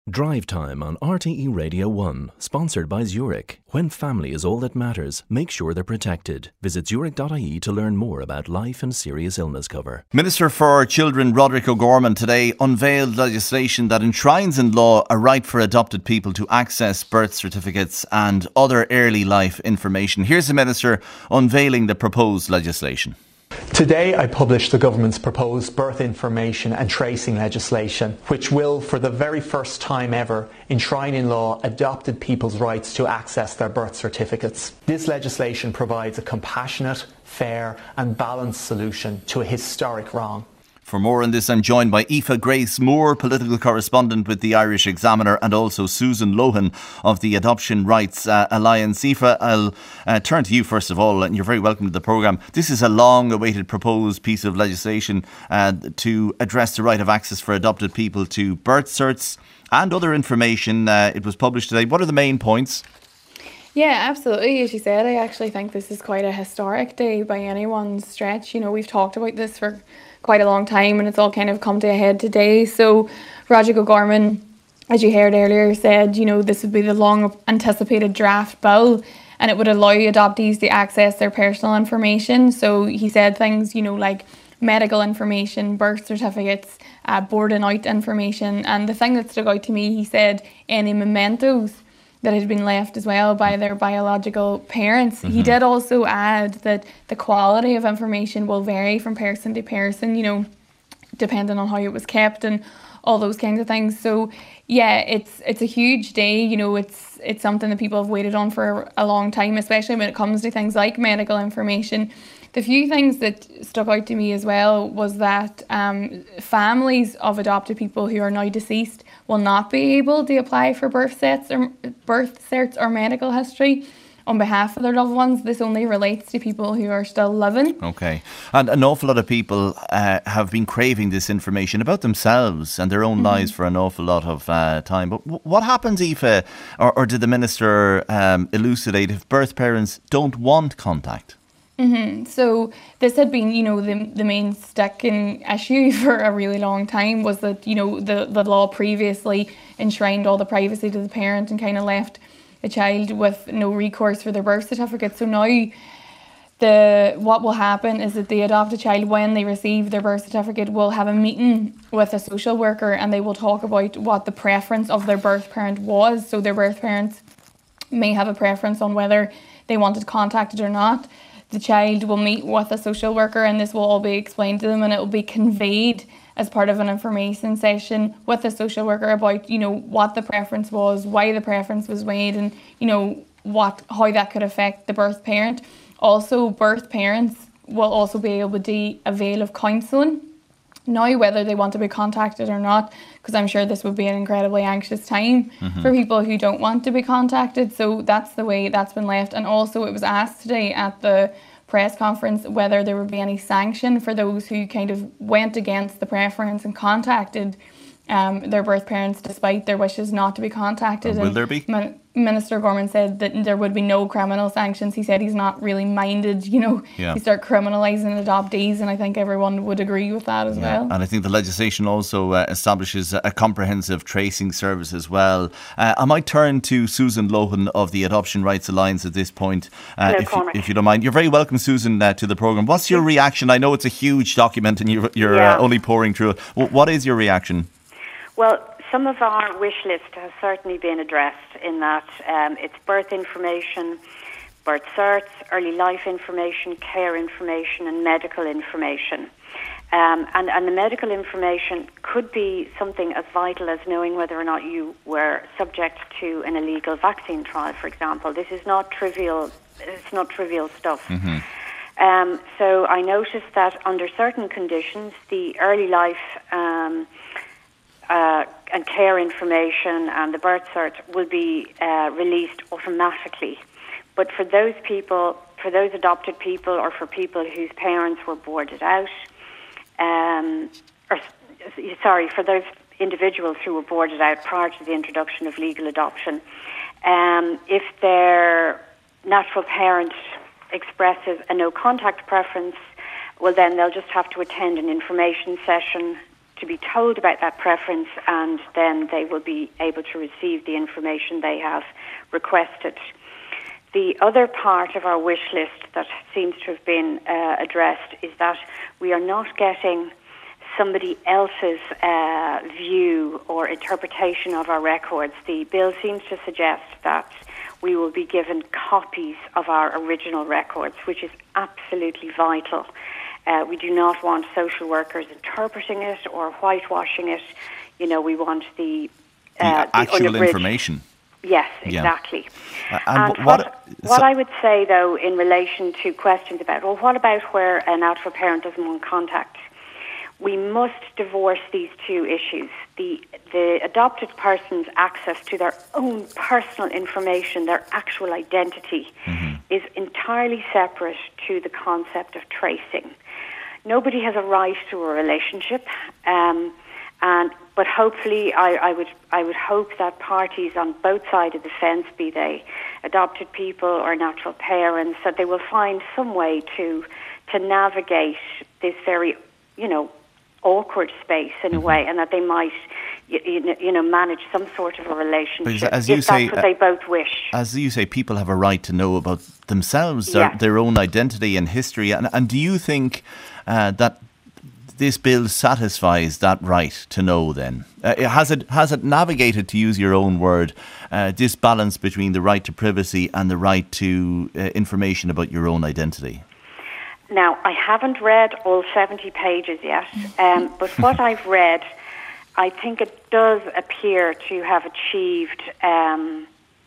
Drive Time on RTE Radio 1, sponsored by Zurich. When family is all that matters, make sure they're protected. Visit zurich.ie to learn more about life and serious illness cover. Minister for Children Roderick O'Gorman today unveiled legislation that enshrines in law a right for adopted people to access birth certificates and other early life information. Here's the Minister unveiling the proposed legislation. Today I published the government's proposed birth information and tracing legislation, which will, for the very first time ever, enshrine in law adopted people's rights to access their birth certificates. This legislation provides a compassionate, fair and balanced solution to a historic wrong. For more on this, I'm joined by Aoife Grace Moore, political correspondent with the Irish Examiner, and also Susan Lohan of the Adoption Rights Alliance. Aoife, I'll turn to you first of all, and you're very welcome to the programme. This is a long-awaited proposed piece of legislation to address the right of access for adopted people to birth certs and other information. It was published today. What are the main points? Yeah, absolutely. As you said, I actually think this is quite a historic day by anyone's stretch. You know, we've talked about this for quite a long time and it's all kind of come to a head today. So Roderick O'Gorman, as you heard earlier, said, you know, this would be the long anticipated draft bill and it would allow adoptees to access their personal information. So he said things, you know, like medical information, birth certificates, boarding out information. And the thing that stuck out to me, he said any mementos that had been left as well by their biological parents. Mm-hmm. He did also add that the quality of information will vary from person to person, you know, depending on how it was kept and all those kinds of things. So yeah, it's a huge day, you know, it's something that people have waited on for a long time, especially when it comes to things like medical information. The few things that stuck out to me as well was that families of adopted people who are now deceased will not be able to apply for birth certs or medical history on behalf of their loved ones. This only relates to people who are still living. Okay. And an awful lot of people have been craving this information about themselves and their own lives for an awful lot of time. But what happens, Aoife, or did the Minister elucidate if birth parents don't want contact? Mm-hmm. So this had been, you know, the main sticking issue for a really long time was that, you know, the law previously enshrined all the privacy to the parent and kind of left the child with no recourse for their birth certificate. So now what will happen is that the adopted child, when they receive their birth certificate, will have a meeting with a social worker and they will talk about what the preference of their birth parent was. So their birth parents may have a preference on whether they wanted contacted or not. The child will meet with a social worker and this will all be explained to them and it will be conveyed as part of an information session with a social worker about, you know, what the preference was, why the preference was made and, you know, how that could affect the birth parent. Also, birth parents will also be able to avail of counselling now, whether they want to be contacted or not, because I'm sure this would be an incredibly anxious time for people who don't want to be contacted. So that's the way that's been left. And also it was asked today at the press conference whether there would be any sanction for those who kind of went against the preference and contacted their birth parents despite their wishes not to be contacted. Will there be? Minister O'Gorman said that there would be no criminal sanctions. He said he's not really minded, you know, you start criminalising adoptees, and I think everyone would agree with that as well. And I think the legislation also establishes a comprehensive tracing service as well. I might turn to Susan Lohan of the Adoption Rights Alliance at this point, if you don't mind. You're very welcome, Susan, to the programme. What's your reaction? I know it's a huge document and you're only pouring through it. What is your reaction? Well, some of our wish list has certainly been addressed in that it's birth information, birth certs, early life information, care information and medical information. And the medical information could be something as vital as knowing whether or not you were subject to an illegal vaccine trial, for example. This is not trivial. It's not trivial stuff. Mm-hmm. So I noticed that under certain conditions, the early life and care information and the birth cert will be released automatically. But for those people, for those adopted people or for people whose parents were boarded out, for those individuals who were boarded out prior to the introduction of legal adoption, if their natural parent expresses a no contact preference, well then they'll just have to attend an information session to be told about that preference, and then they will be able to receive the information they have requested. The other part of our wish list that seems to have been addressed is that we are not getting somebody else's view or interpretation of our records. The bill seems to suggest that we will be given copies of our original records, which is absolutely vital. We do not want social workers interpreting it or whitewashing it. You know, we want the actual information. Yes, exactly. Yeah. And what I would say, though, in relation to questions about, well, what about where a natural parent doesn't want contact? We must divorce these two issues. The adopted person's access to their own personal information, their actual identity, is entirely separate to the concept of tracing. Nobody has a right to a relationship, but hopefully I would hope that parties on both sides of the fence, be they adopted people or natural parents, that they will find some way to navigate this very, awkward space in a way, and that they might, manage some sort of a relationship as you if say, that's what they both wish. As you say, people have a right to know about themselves, their own identity and history. And do you think that this bill satisfies that right to know then? Has it navigated, to use your own word, this balance between the right to privacy and the right to information about your own identity? Now, I haven't read all 70 pages yet, but what I've read, I think it does appear to have achieved a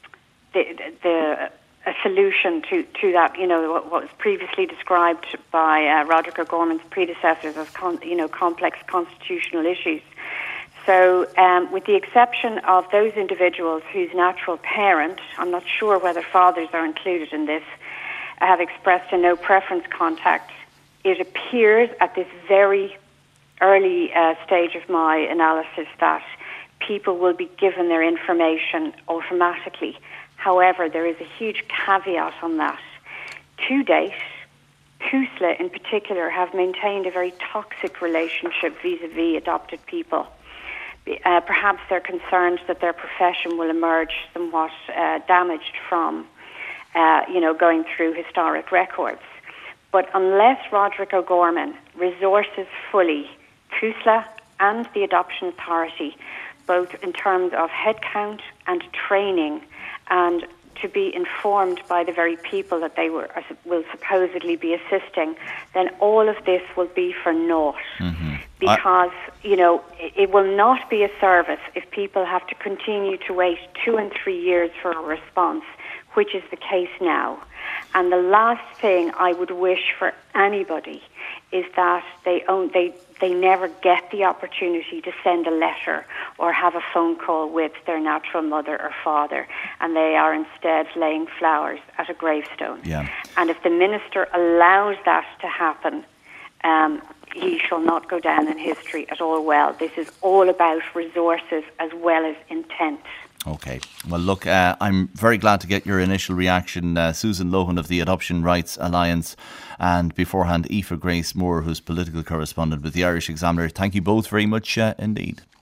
solution to that, what was previously described by Roderick O'Gorman's predecessors as complex constitutional issues. So with the exception of those individuals whose natural parent, I'm not sure whether fathers are included in this, have expressed a no preference contact, it appears at this very early stage of my analysis that people will be given their information automatically. However, there is a huge caveat on that. To date, PUSLA in particular have maintained a very toxic relationship vis-a-vis adopted people. Perhaps they're concerned that their profession will emerge somewhat damaged from going through historic records. But unless Roderick O'Gorman resources fully PUSLA and the Adoption Authority, both in terms of headcount and training, and to be informed by the very people that they will supposedly be assisting, then all of this will be for naught. Because, it will not be a service if people have to continue to wait 2 and 3 years for a response, which is the case now. And the last thing I would wish for anybody is that they never get the opportunity to send a letter or have a phone call with their natural mother or father, and they are instead laying flowers at a gravestone. Yeah. And if the minister allows that to happen, he shall not go down in history at all well. This is all about resources as well as intent. Okay. Well, look, I'm very glad to get your initial reaction. Susan Lohan of the Adoption Rights Alliance, and beforehand Aoife Grace Moore, who's political correspondent with the Irish Examiner. Thank you both very much indeed.